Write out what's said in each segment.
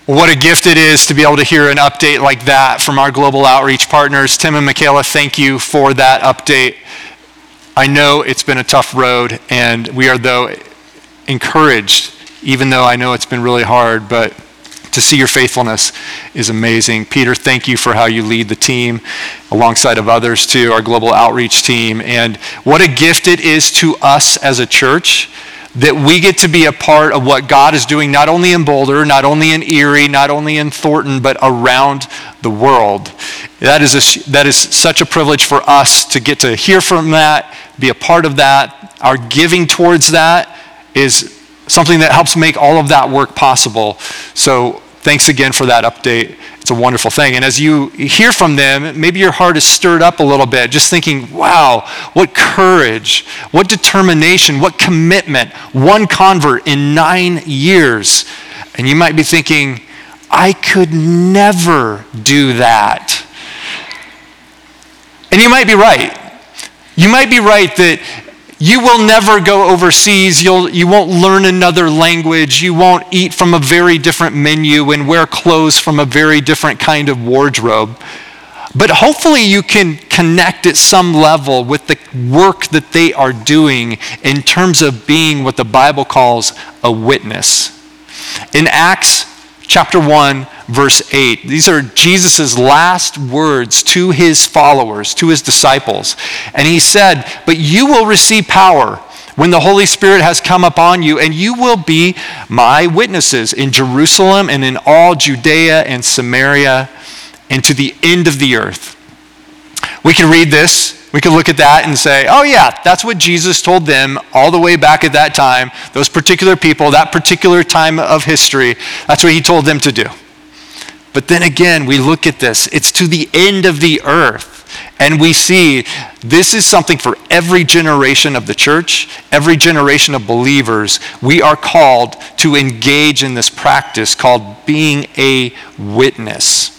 What a gift it is to be able to hear an update like that from our global outreach partners. Tim and Michaela, thank you for that update. I know it's been a tough road, and we are, though, encouraged, even though I know it's been really hard, but to see your faithfulness is amazing. Peter, thank you for how you lead the team alongside of others too, our global outreach team. And what a gift it is to us as a church that we get to be a part of what God is doing, not only in Boulder, not only in Erie, not only in Thornton, but around the world. That is such a privilege for us to get to hear from that, be a part of that. Our giving towards that is something that helps make all of that work possible. So thanks again for that update. It's a wonderful thing. And as you hear from them, maybe your heart is stirred up a little bit, just thinking, wow, what courage, what determination, what commitment, one convert in 9 years. And you might be thinking, I could never do that. And you might be right. You might be right that you will never go overseas. You won't learn another language. You won't eat from a very different menu and wear clothes from a very different kind of wardrobe. But hopefully you can connect at some level with the work that they are doing in terms of being what the Bible calls a witness. In Acts chapter 1, verse 8, these are Jesus' last words to his followers, to his disciples. And he said, "But you will receive power when the Holy Spirit has come upon you, and you will be my witnesses in Jerusalem and in all Judea and Samaria and to the end of the earth." We can read this. We can look at that and say, oh yeah, that's what Jesus told them all the way back at that time, those particular people, that particular time of history. That's what he told them to do. But then again, we look at this. It's to the end of the earth. And we see this is something for every generation of the church, every generation of believers. We are called to engage in this practice called being a witness.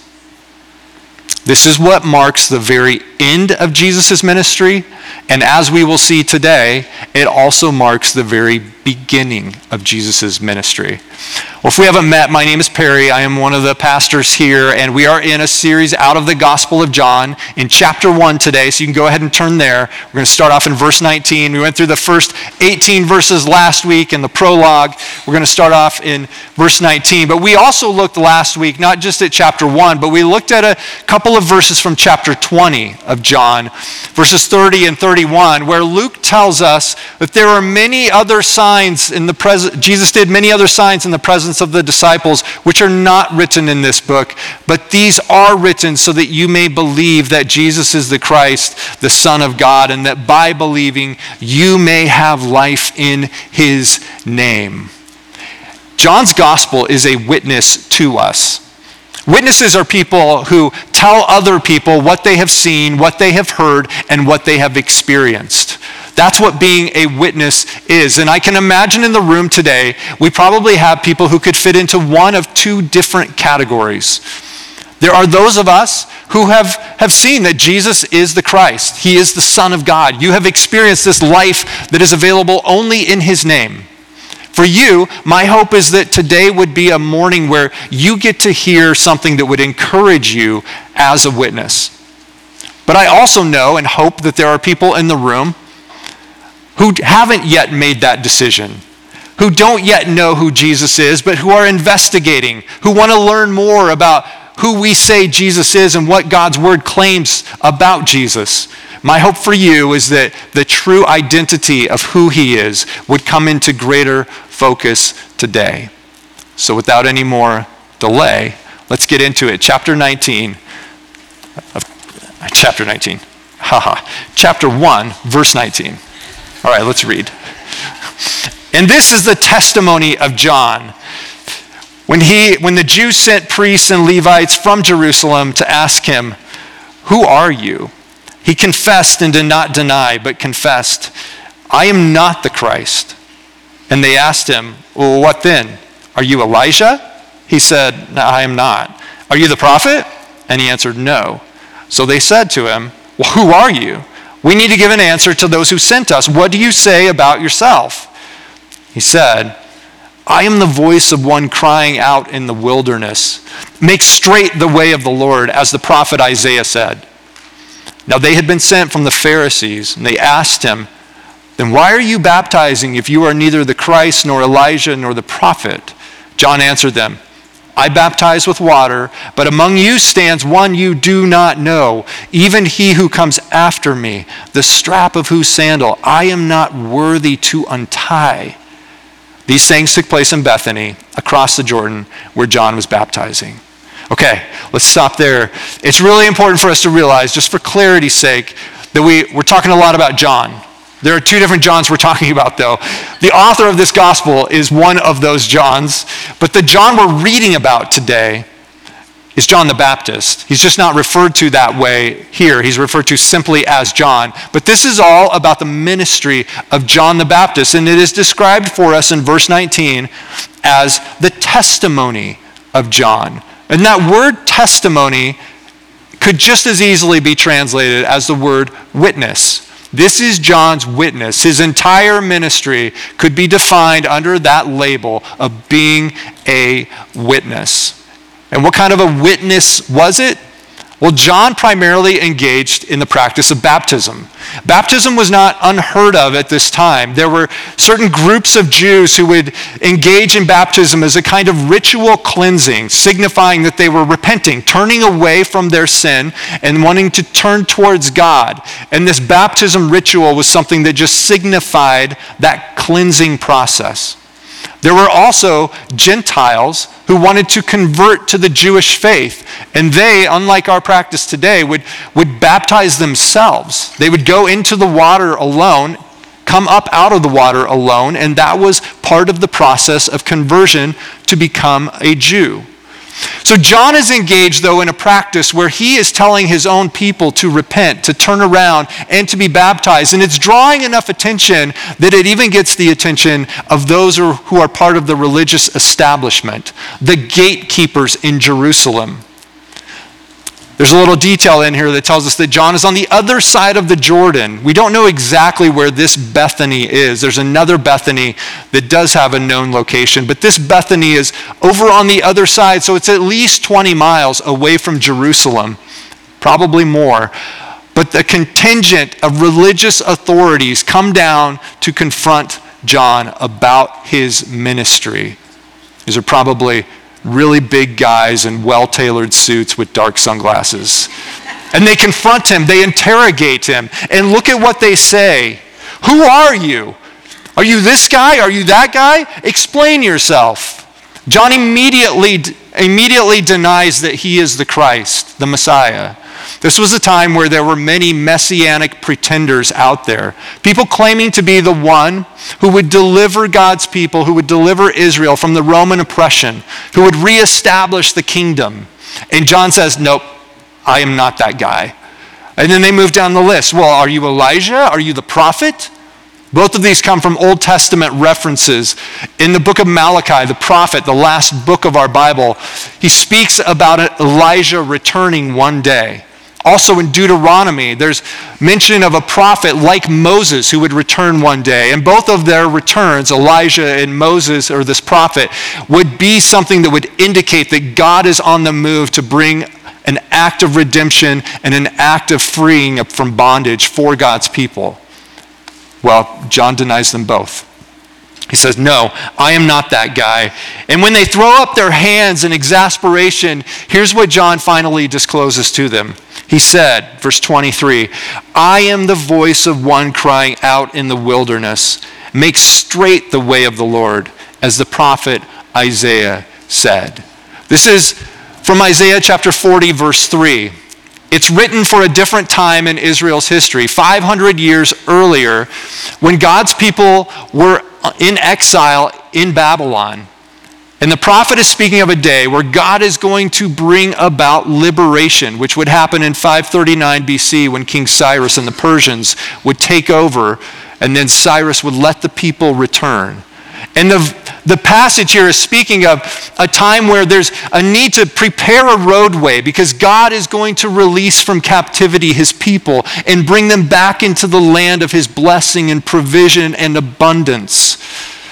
This is what marks the very end of Jesus' ministry, and as we will see today, it also marks the very beginning of Jesus' ministry. Well, if we haven't met, my name is Perry. I am one of the pastors here, and we are in a series out of the Gospel of John in chapter 1 today, so you can go ahead and turn there. We're going to start off in verse 19. We went through the first 18 verses last week in the prologue. We're going to start off in verse 19, but we also looked last week, not just at chapter 1, but we looked at a couple of verses from chapter 20 of John, verses 30 and 31, where Luke tells us that there are many other signs in the presence. Jesus did many other signs in the presence of the disciples, which are not written in this book, but these are written so that you may believe that Jesus is the Christ, the Son of God, and that by believing you may have life in his name. John's gospel is a witness to us. Witnesses are people who tell other people what they have seen, what they have heard, and what they have experienced. That's what being a witness is. And I can imagine in the room today, we probably have people who could fit into one of two different categories. There are those of us who have seen that Jesus is the Christ. He is the Son of God. You have experienced this life that is available only in his name. For you, my hope is that today would be a morning where you get to hear something that would encourage you as a witness. But I also know and hope that there are people in the room who haven't yet made that decision, who don't yet know who Jesus is, but who are investigating, who want to learn more about who we say Jesus is and what God's word claims about Jesus. My hope for you is that the true identity of who he is would come into greater focus today. So without any more delay, let's get into it. Chapter 1, verse 19. All right, let's read. And this is the testimony of John. When the Jews sent priests and Levites from Jerusalem to ask him, "Who are you?" He confessed and did not deny, but confessed, "I am not the Christ." And they asked him, "Well, what then? Are you Elijah?" He said, "No, I am not." "Are you the prophet?" And he answered, "No." So they said to him, "Well, who are you? We need to give an answer to those who sent us. What do you say about yourself?" He said, I am the voice of one crying out in the wilderness. Make straight the way of the Lord, as the prophet Isaiah said. Now they had been sent from the Pharisees, and they asked him, then why are you baptizing if you are neither the Christ, nor Elijah, nor the prophet? John answered them, I baptize with water, but among you stands one you do not know, even he who comes after me, the strap of whose sandal I am not worthy to untie. These things took place in Bethany, across the Jordan, where John was baptizing. Okay, let's stop there. It's really important for us to realize, just for clarity's sake, that we're talking a lot about John. There are two different Johns we're talking about, though. The author of this gospel is one of those Johns, but the John we're reading about today is John the Baptist. He's just not referred to that way here. He's referred to simply as John. But this is all about the ministry of John the Baptist, and it is described for us in verse 19 as the testimony of John. And that word testimony could just as easily be translated as the word witness. This is John's witness. His entire ministry could be defined under that label of being a witness. And what kind of a witness was it? Well, John primarily engaged in the practice of baptism. Baptism was not unheard of at this time. There were certain groups of Jews who would engage in baptism as a kind of ritual cleansing, signifying that they were repenting, turning away from their sin and wanting to turn towards God. And this baptism ritual was something that just signified that cleansing process. There were also Gentiles who wanted to convert to the Jewish faith. And they, unlike our practice today, would baptize themselves. They would go into the water alone, come up out of the water alone, and that was part of the process of conversion to become a Jew. So John is engaged, though, in a practice where he is telling his own people to repent, to turn around, and to be baptized. And it's drawing enough attention that it even gets the attention of those who are part of the religious establishment, the gatekeepers in Jerusalem. There's a little detail in here that tells us that John is on the other side of the Jordan. We don't know exactly where this Bethany is. There's another Bethany that does have a known location, but this Bethany is over on the other side, so it's at least 20 miles away from Jerusalem, probably more. But the contingent of religious authorities come down to confront John about his ministry. These are probably really big guys in well-tailored suits with dark sunglasses. And they confront him, they interrogate him, and look at what they say. Who are you? Are you this guy? Are you that guy? Explain yourself. John immediately denies that he is the Christ, the Messiah. This was a time where there were many messianic pretenders out there. People claiming to be the one who would deliver God's people, who would deliver Israel from the Roman oppression, who would reestablish the kingdom. And John says, nope, I am not that guy. And then they move down the list. Well, are you Elijah? Are you the prophet? Both of these come from Old Testament references. In the book of Malachi, the prophet, the last book of our Bible, he speaks about Elijah returning one day. Also in Deuteronomy, there's mention of a prophet like Moses who would return one day. And both of their returns, Elijah and Moses, or this prophet, would be something that would indicate that God is on the move to bring an act of redemption and an act of freeing from bondage for God's people. Well, John denies them both. He says, no, I am not that guy. And when they throw up their hands in exasperation, here's what John finally discloses to them. He said, verse 23, I am the voice of one crying out in the wilderness, make straight the way of the Lord, as the prophet Isaiah said. This is from Isaiah chapter 40, verse 3. It's written for a different time in Israel's history, 500 years earlier, when God's people were in exile in Babylon. And the prophet is speaking of a day where God is going to bring about liberation, which would happen in 539 BC when King Cyrus and the Persians would take over, and then Cyrus would let the people return. And the passage here is speaking of a time where there's a need to prepare a roadway because God is going to release from captivity his people and bring them back into the land of his blessing and provision and abundance.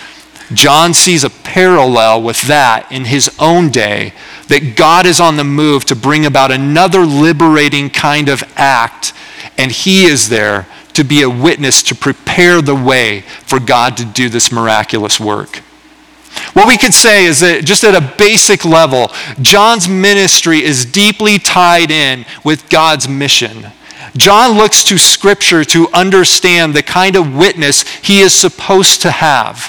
John sees a parallel with that in his own day, that God is on the move to bring about another liberating kind of act, and he is there to be a witness to prepare the way for God to do this miraculous work. What we could say is that just at a basic level, John's ministry is deeply tied in with God's mission. John looks to Scripture to understand the kind of witness he is supposed to have.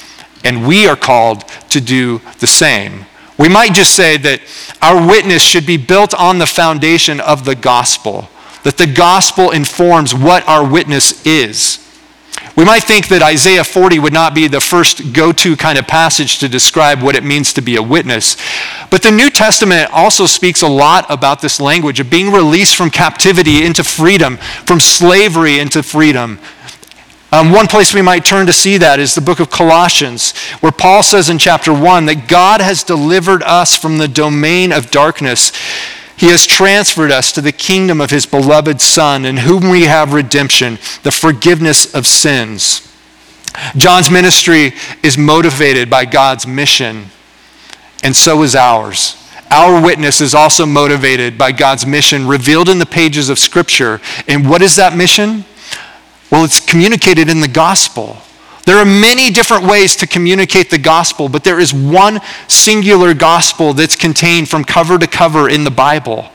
And we are called to do the same. We might just say that our witness should be built on the foundation of the gospel, that the gospel informs what our witness is. We might think that Isaiah 40 would not be the first go-to kind of passage to describe what it means to be a witness. But the New Testament also speaks a lot about this language of being released from captivity into freedom, from slavery into freedom. One place we might turn to see that is the book of Colossians, where Paul says in chapter 1 that God has delivered us from the domain of darkness. He has transferred us to the kingdom of his beloved Son, in whom we have redemption, the forgiveness of sins. John's ministry is motivated by God's mission, and so is ours. Our witness is also motivated by God's mission revealed in the pages of Scripture. And what is that mission? Well, it's communicated in the gospel. There are many different ways to communicate the gospel, but there is one singular gospel that's contained from cover to cover in the Bible.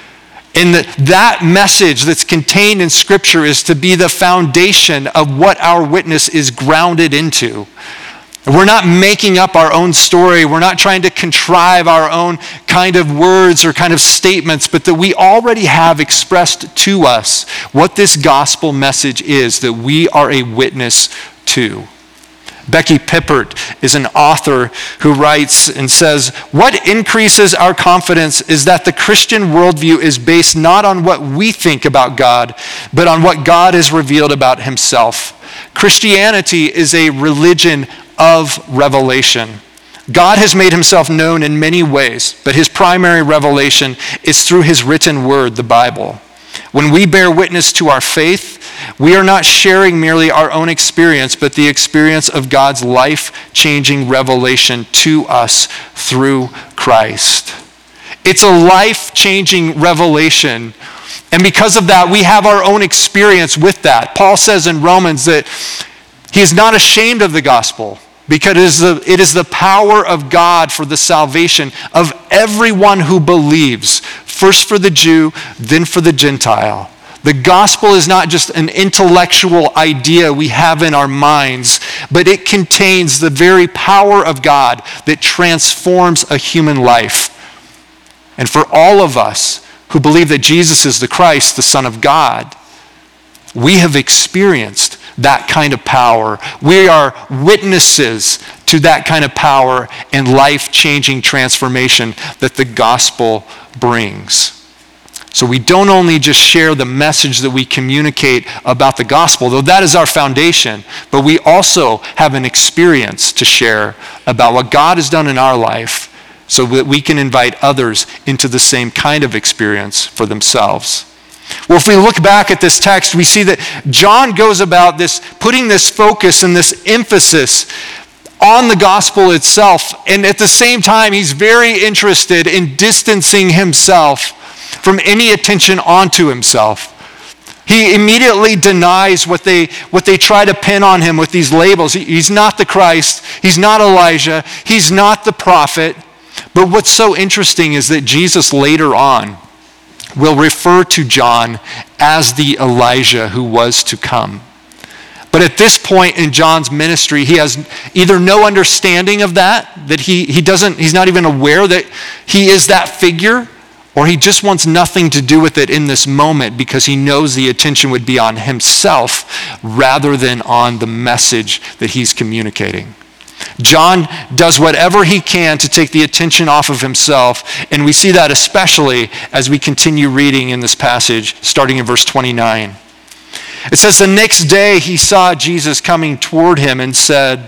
And that message that's contained in Scripture is to be the foundation of what our witness is grounded into. We're not making up our own story. We're not trying to contrive our own kind of words or kind of statements, but that we already have expressed to us what this gospel message is that we are a witness to. Becky Pippert is an author who writes and says, "What increases our confidence is that the Christian worldview is based not on what we think about God, but on what God has revealed about himself. Christianity is a religion of revelation. God has made himself known in many ways, but his primary revelation is through his written word, the Bible. When we bear witness to our faith, we are not sharing merely our own experience, but the experience of God's life-changing revelation to us through Christ." It's a life-changing revelation. And because of that, we have our own experience with that. Paul says in Romans that he is not ashamed of the gospel, because it is the power of God for the salvation of everyone who believes, first for the Jew, then for the Gentile. The gospel is not just an intellectual idea we have in our minds, but it contains the very power of God that transforms a human life. And for all of us who believe that Jesus is the Christ, the Son of God, we have experienced that kind of power. We are witnesses to that kind of power and life-changing transformation that the gospel brings. So we don't only just share the message that we communicate about the gospel, though that is our foundation, but we also have an experience to share about what God has done in our life so that we can invite others into the same kind of experience for themselves. Well, if we look back at this text, we see that John goes about this, putting this focus and this emphasis on the gospel itself. And at the same time, he's very interested in distancing himself from any attention onto himself. He immediately denies what they try to pin on him with these labels. He's not the Christ. He's not Elijah. He's not the prophet. But what's so interesting is that Jesus later on will refer to John as the Elijah who was to come. But at this point in John's ministry, he has either no understanding of that he's not even aware that he is that figure, or he just wants nothing to do with it in this moment because he knows the attention would be on himself rather than on the message that he's communicating. John does whatever he can to take the attention off of himself, and we see that especially as we continue reading in this passage, starting in verse 29. It says, "The next day he saw Jesus coming toward him and said,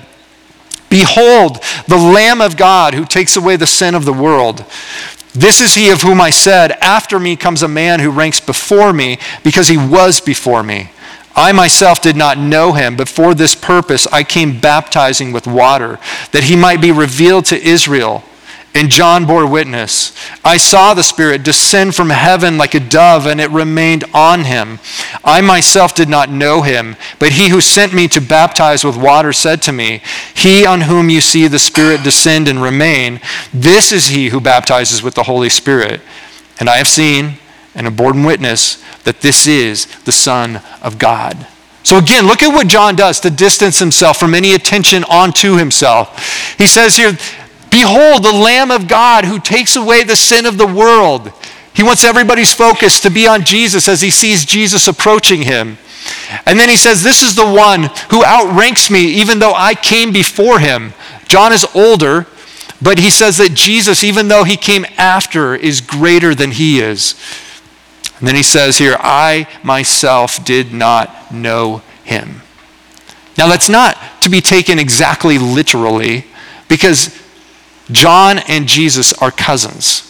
'Behold, the Lamb of God who takes away the sin of the world. This is he of whom I said, after me comes a man who ranks before me because he was before me. I myself did not know him, but for this purpose I came baptizing with water, that he might be revealed to Israel. And John bore witness. I saw the Spirit descend from heaven like a dove, and it remained on him. I myself did not know him, but he who sent me to baptize with water said to me, he on whom you see the Spirit descend and remain, this is he who baptizes with the Holy Spirit. And I have seen and have borne witness that this is the Son of God. So again, look at what John does to distance himself from any attention onto himself. He says here, behold, the Lamb of God who takes away the sin of the world. He wants everybody's focus to be on Jesus as he sees Jesus approaching him. And then he says, this is the one who outranks me even though I came before him. John is older, but he says that Jesus, even though he came after, is greater than he is. And then he says here, I myself did not know him. Now that's not to be taken exactly literally, because John and Jesus are cousins.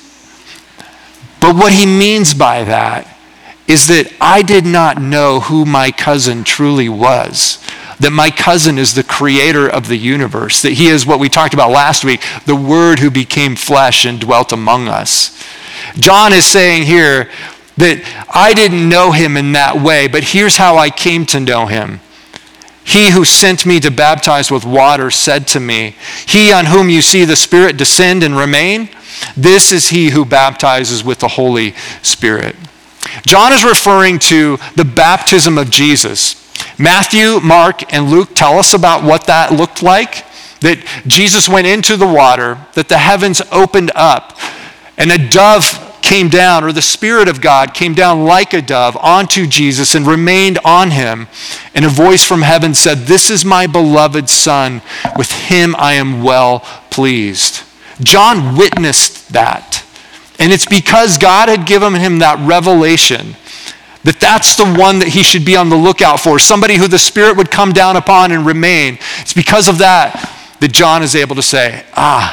But what he means by that is that I did not know who my cousin truly was. That my cousin is the creator of the universe. That he is what we talked about last week, the Word who became flesh and dwelt among us. John is saying here that I didn't know him in that way, but here's how I came to know him. He who sent me to baptize with water said to me, he on whom you see the Spirit descend and remain, this is he who baptizes with the Holy Spirit. John is referring to the baptism of Jesus. Matthew, Mark, and Luke tell us about what that looked like, that Jesus went into the water, that the heavens opened up, and a dove came down, or the Spirit of God came down like a dove onto Jesus and remained on him. And a voice from heaven said, this is my beloved Son, with him I am well pleased. John witnessed that. And it's because God had given him that revelation that that's the one that he should be on the lookout for, somebody who the Spirit would come down upon and remain. It's because of that that John is able to say,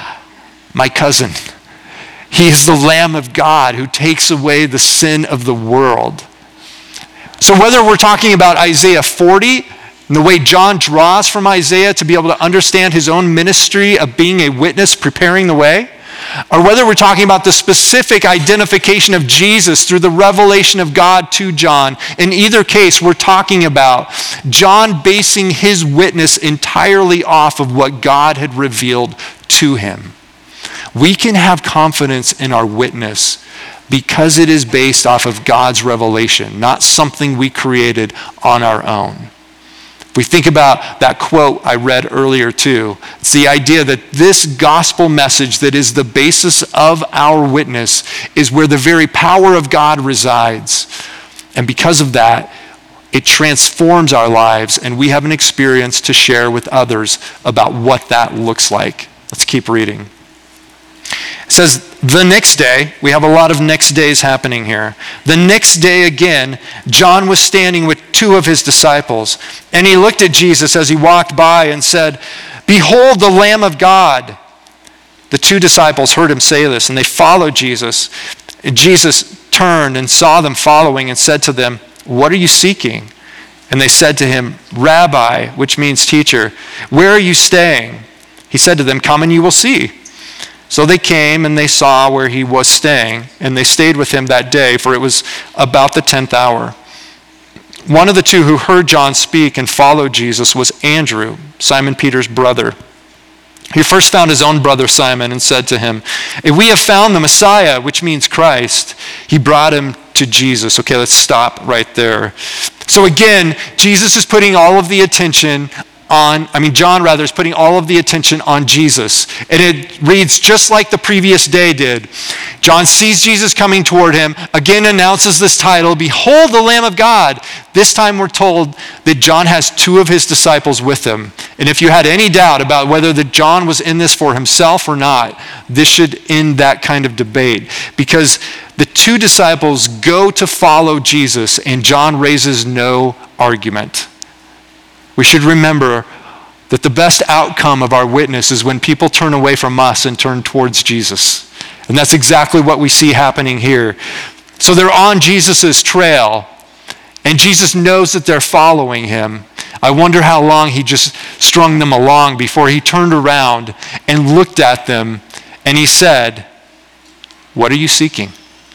my cousin. He is the Lamb of God who takes away the sin of the world. So whether we're talking about Isaiah 40 and the way John draws from Isaiah to be able to understand his own ministry of being a witness, preparing the way, or whether we're talking about the specific identification of Jesus through the revelation of God to John, in either case, we're talking about John basing his witness entirely off of what God had revealed to him. We can have confidence in our witness because it is based off of God's revelation, not something we created on our own. If we think about that quote I read earlier too, it's the idea that this gospel message that is the basis of our witness is where the very power of God resides. And because of that, it transforms our lives, and we have an experience to share with others about what that looks like. Let's keep reading. It says, the next day, we have a lot of next days happening here. The next day again, John was standing with two of his disciples, and he looked at Jesus as he walked by and said, behold the Lamb of God. The two disciples heard him say this, and they followed Jesus. And Jesus turned and saw them following and said to them, what are you seeking? And they said to him, Rabbi, which means teacher, where are you staying? He said to them, come and you will see. So they came and they saw where he was staying, and they stayed with him that day, for it was about the 10th hour. One of the two who heard John speak and followed Jesus was Andrew, Simon Peter's brother. He first found his own brother Simon and said to him, we have found the Messiah, which means Christ. He brought him to Jesus. Okay, let's stop right there. So again, Jesus is putting all of the attention John is putting all of the attention on Jesus. And it reads just like the previous day did. John sees Jesus coming toward him, again announces this title, behold the Lamb of God. This time we're told that John has two of his disciples with him. And if you had any doubt about whether that John was in this for himself or not, this should end that kind of debate. Because the two disciples go to follow Jesus, and John raises no argument. We should remember that the best outcome of our witness is when people turn away from us and turn towards Jesus. And that's exactly what we see happening here. So they're on Jesus' trail, And Jesus knows that they're following him. I wonder how long he just strung them along before he turned around and looked at them and he said, "What are you seeking?"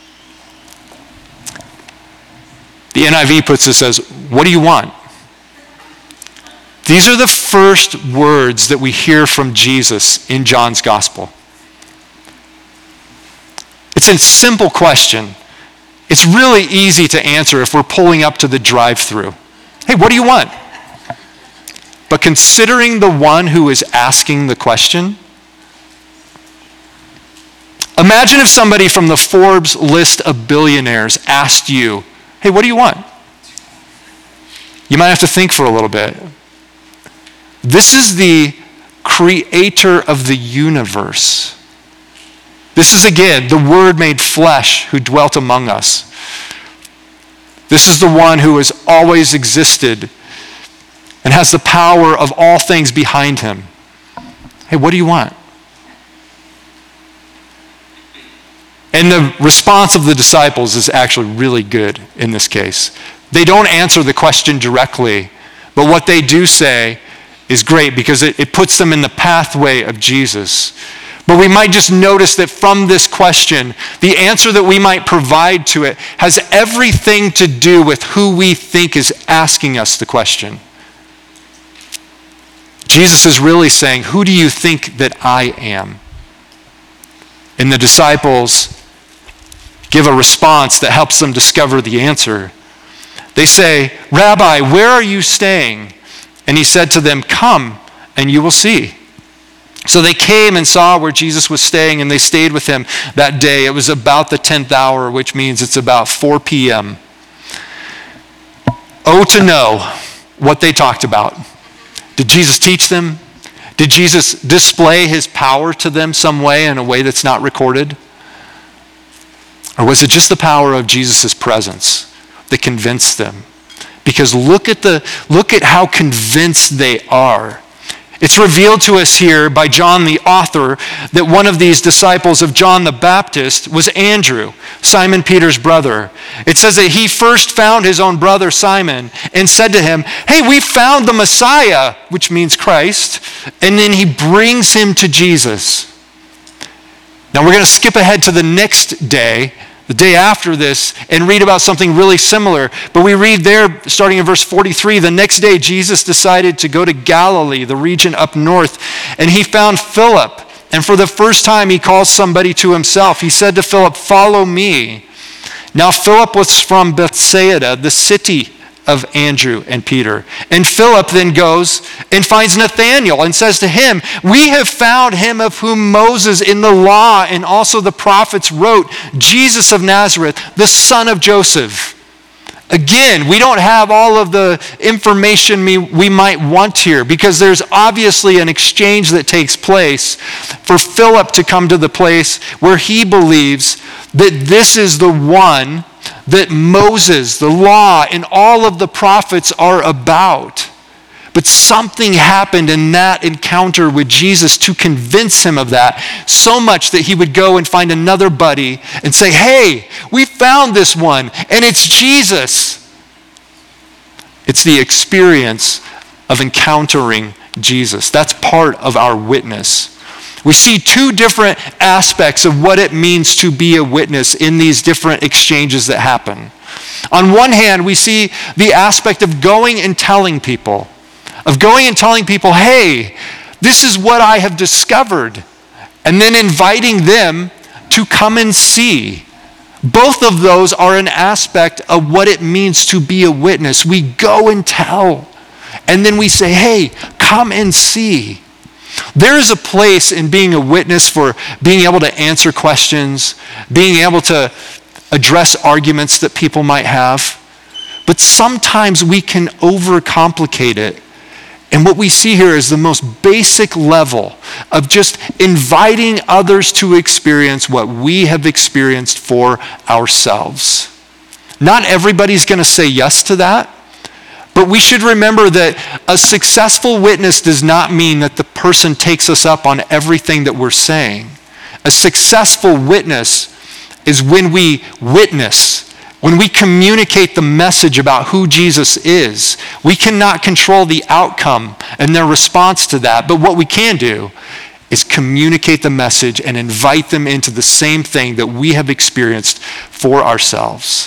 The NIV puts this as, "What do you want?" These are the first words that we hear from Jesus in John's gospel. It's a simple question. It's really easy to answer if we're pulling up to the drive-thru. Hey, what do you want? But considering the one who is asking the question, imagine if somebody from the Forbes list of billionaires asked you, "Hey, what do you want?" You might have to think for a little bit. This is the creator of the universe. This is, again, the Word made flesh who dwelt among us. This is the one who has always existed and has the power of all things behind him. Hey, what do you want? And the response of the disciples is actually really good in this case. They don't answer the question directly, but what they do say is great because it puts them in the pathway of Jesus. But we might just notice that from this question, the answer that we might provide to it has everything to do with who we think is asking us the question. Jesus is really saying, "Who do you think that I am?" And the disciples give a response that helps them discover the answer. They say, "Rabbi, where are you staying?" And he said to them, "Come and you will see." So they came and saw where Jesus was staying, and they stayed with him that day. It was about the 10th hour, which means it's about 4 p.m. Oh, to know what they talked about. Did Jesus teach them? Did Jesus display his power to them some way in a way that's not recorded? Or was it just the power of Jesus' presence that convinced them? Because look at how convinced they are. It's revealed to us here by John the author that one of these disciples of John the Baptist was Andrew, Simon Peter's brother. It says that he first found his own brother Simon and said to him, "Hey, we found the Messiah," which means Christ, and then he brings him to Jesus. Now we're going to skip ahead to the next day, the day after this, and read about something really similar. But we read there, starting in verse 43, the next day Jesus decided to go to Galilee, the region up north, and he found Philip. And for the first time he calls somebody to himself. He said to Philip, "Follow me." Now Philip was from Bethsaida, the city of Andrew and Peter. And Philip then goes and finds Nathanael and says to him, "We have found him of whom Moses in the law and also the prophets wrote, Jesus of Nazareth, the son of Joseph." Again, we don't have all of the information we might want here because there's obviously an exchange that takes place for Philip to come to the place where he believes that this is the one that Moses, the law, and all of the prophets are about. But something happened in that encounter with Jesus to convince him of that, so much that he would go and find another buddy and say, "Hey, we found this one, and it's Jesus." It's the experience of encountering Jesus. That's part of our witness. We see two different aspects of what it means to be a witness in these different exchanges that happen. On one hand, we see the aspect of going and telling people, "Hey, this is what I have discovered," and then inviting them to come and see. Both of those are an aspect of what it means to be a witness. We go and tell, and then we say, "Hey, come and see." There is a place in being a witness for being able to answer questions, being able to address arguments that people might have. But sometimes we can overcomplicate it. And what we see here is the most basic level of just inviting others to experience what we have experienced for ourselves. Not everybody's going to say yes to that. But we should remember that a successful witness does not mean that the person takes us up on everything that we're saying. A successful witness is when we witness When we communicate the message about who Jesus is, we cannot control the outcome and their response to that. But what we can do is communicate the message and invite them into the same thing that we have experienced for ourselves.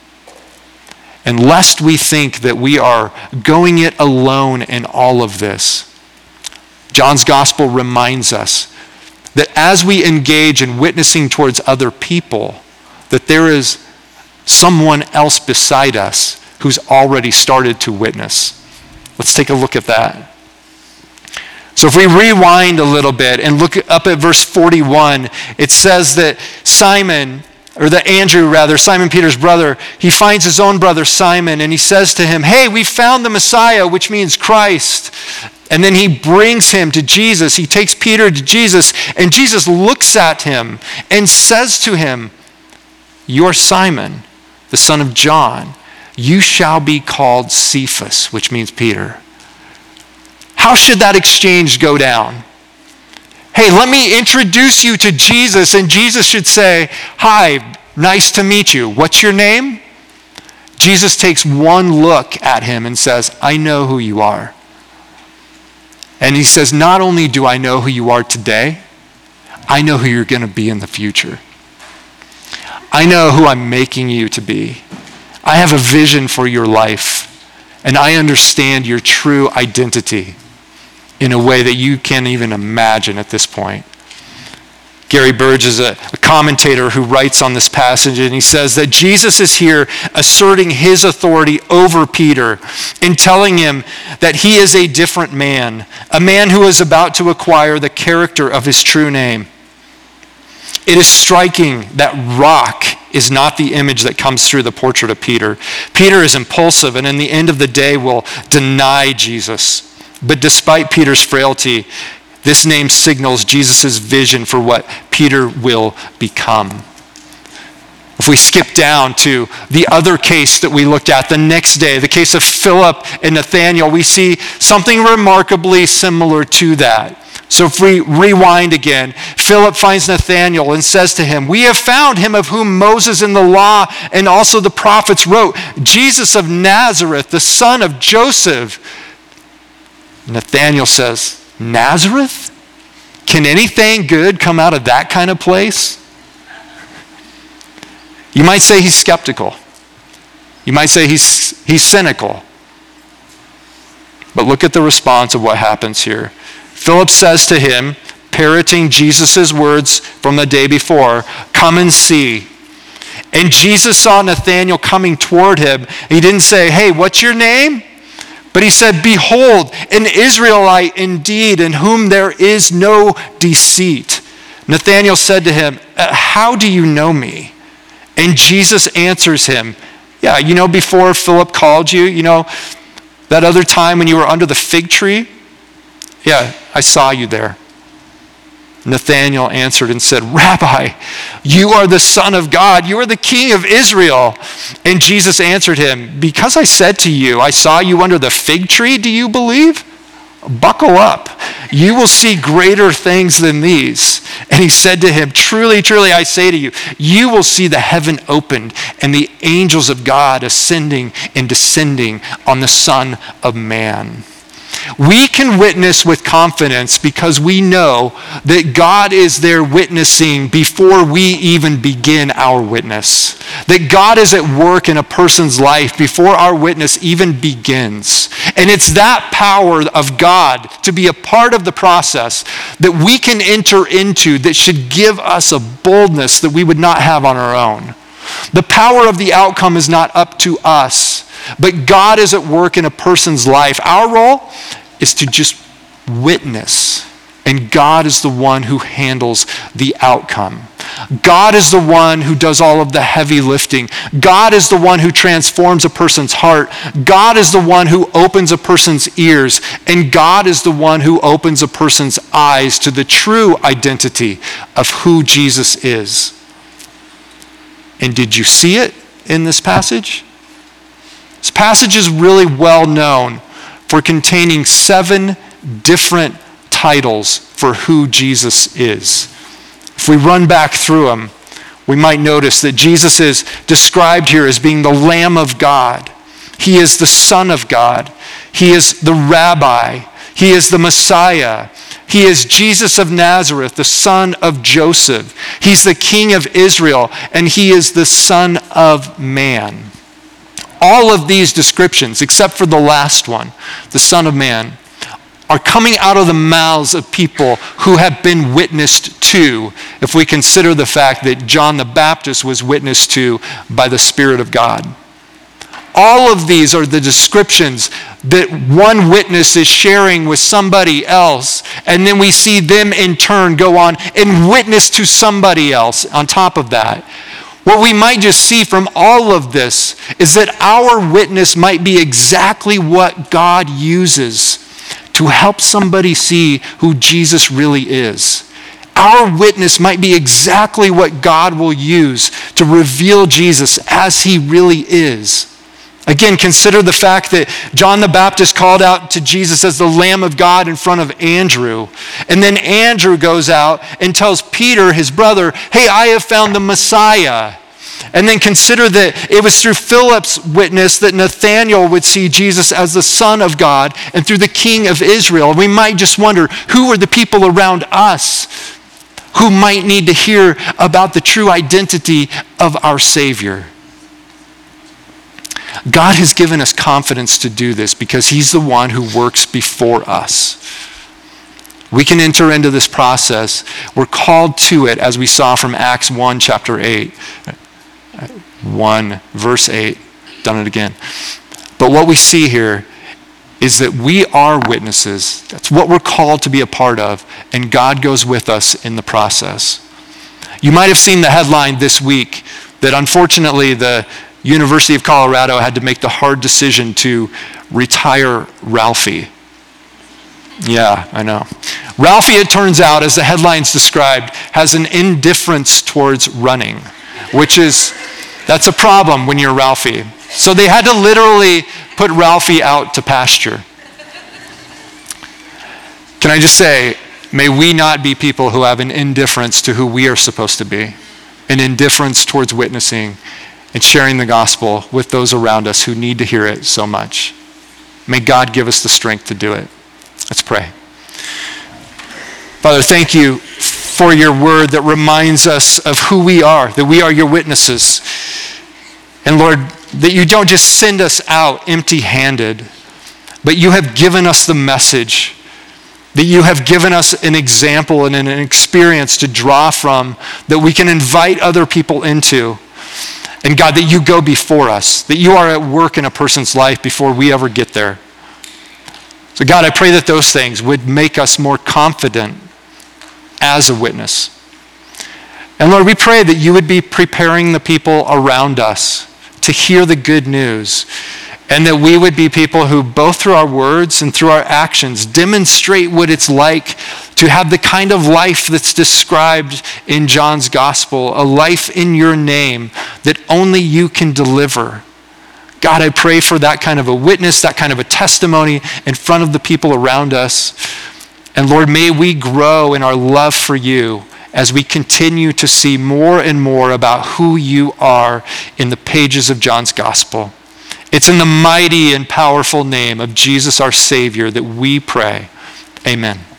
And lest we think that we are going it alone in all of this, John's gospel reminds us that as we engage in witnessing towards other people, that there is someone else beside us who's already started to witness. Let's take a look at that. So if we rewind a little bit and look up at verse 41, it says that Simon Peter's brother, he finds his own brother Simon, and he says to him, "Hey, we found the Messiah," which means Christ. And then he brings him to Jesus. He takes Peter to Jesus, and Jesus looks at him and says to him, "You're Simon, the son of John. You shall be called Cephas," which means Peter. How should that exchange go down? Hey, let me introduce you to Jesus, and Jesus should say, "Hi, nice to meet you. What's your name?" Jesus takes one look at him and says, "I know who you are." And he says, "Not only do I know who you are today, I know who you're going to be in the future. I know who I'm making you to be. I have a vision for your life, and I understand your true identity in a way that you can't even imagine at this point." Gary Burge is a commentator who writes on this passage, and he says that Jesus is here asserting his authority over Peter and telling him that he is a different man, a man who is about to acquire the character of his true name. It is striking that rock is not the image that comes through the portrait of Peter. Peter is impulsive, and in the end of the day will deny Jesus. But despite Peter's frailty, this name signals Jesus' vision for what Peter will become. If we skip down to the other case that we looked at the next day, the case of Philip and Nathanael, we see something remarkably similar to that. So if we rewind again, Philip finds Nathanael and says to him, "We have found him of whom Moses in the law and also the prophets wrote, Jesus of Nazareth, the son of Joseph." Nathanael says, "Nazareth? Can anything good come out of that kind of place?" You might say he's skeptical. You might say he's cynical. But look at the response of what happens here. Philip says to him, parroting Jesus' words from the day before, "Come and see." And Jesus saw Nathanael coming toward him. He didn't say, "Hey, what's your name?" But he said, "Behold, an Israelite indeed, in whom there is no deceit." Nathanael said to him, "How do you know me?" And Jesus answers him, "Yeah, before Philip called you, that other time when you were under the fig tree? Yeah, I saw you there." Nathanael answered and said, "Rabbi, you are the Son of God. You are the King of Israel." And Jesus answered him, "Because I said to you, I saw you under the fig tree, do you believe? Buckle up. You will see greater things than these." And he said to him, "Truly, truly, I say to you, you will see the heaven opened and the angels of God ascending and descending on the Son of Man." We can witness with confidence because we know that God is there witnessing before we even begin our witness. That God is at work in a person's life before our witness even begins. And it's that power of God to be a part of the process that we can enter into that should give us a boldness that we would not have on our own. The power of the outcome is not up to us, but God is at work in a person's life. Our role is to just witness, and God is the one who handles the outcome. God is the one who does all of the heavy lifting. God is the one who transforms a person's heart. God is the one who opens a person's ears, and God is the one who opens a person's eyes to the true identity of who Jesus is. And did you see it in this passage? This passage is really well known for containing 7 different titles for who Jesus is. If we run back through them, we might notice that Jesus is described here as being the Lamb of God. He is the Son of God. He is the Rabbi. He is the Messiah. He is Jesus of Nazareth, the son of Joseph. He's the King of Israel, and he is the Son of Man. All of these descriptions, except for the last one, the Son of Man, are coming out of the mouths of people who have been witnessed to, if we consider the fact that John the Baptist was witnessed to by the Spirit of God. All of these are the descriptions that one witness is sharing with somebody else, and then we see them in turn go on and witness to somebody else on top of that. What we might just see from all of this is that our witness might be exactly what God uses to help somebody see who Jesus really is. Our witness might be exactly what God will use to reveal Jesus as he really is. Again, consider the fact that John the Baptist called out to Jesus as the Lamb of God in front of Andrew. And then Andrew goes out and tells Peter, his brother, hey, I have found the Messiah. And then consider that it was through Philip's witness that Nathanael would see Jesus as the Son of God and through the King of Israel. We might just wonder, who are the people around us who might need to hear about the true identity of our Savior? God has given us confidence to do this because he's the one who works before us. We can enter into this process. We're called to it, as we saw from Acts 1, chapter 8. 1, verse 8. Done it again. But what we see here is that we are witnesses. That's what we're called to be a part of, and God goes with us in the process. You might have seen the headline this week that unfortunately the University of Colorado had to make the hard decision to retire Ralphie. Yeah, I know. Ralphie, it turns out, as the headlines described, has an indifference towards running, that's a problem when you're Ralphie. So they had to literally put Ralphie out to pasture. Can I just say, may we not be people who have an indifference to who we are supposed to be, an indifference towards witnessing and sharing the gospel with those around us who need to hear it so much. May God give us the strength to do it. Let's pray. Father, thank you for your word that reminds us of who we are, that we are your witnesses. And Lord, that you don't just send us out empty-handed, but you have given us the message, that you have given us an example and an experience to draw from that we can invite other people into. And God, that you go before us, that you are at work in a person's life before we ever get there. So God, I pray that those things would make us more confident as a witness. And Lord, we pray that you would be preparing the people around us to hear the good news, and that we would be people who, both through our words and through our actions, demonstrate what it's like to have the kind of life that's described in John's gospel, a life in your name that only you can deliver. God, I pray for that kind of a witness, that kind of a testimony in front of the people around us. And Lord, may we grow in our love for you as we continue to see more and more about who you are in the pages of John's gospel. It's in the mighty and powerful name of Jesus, our Savior, that we pray. Amen.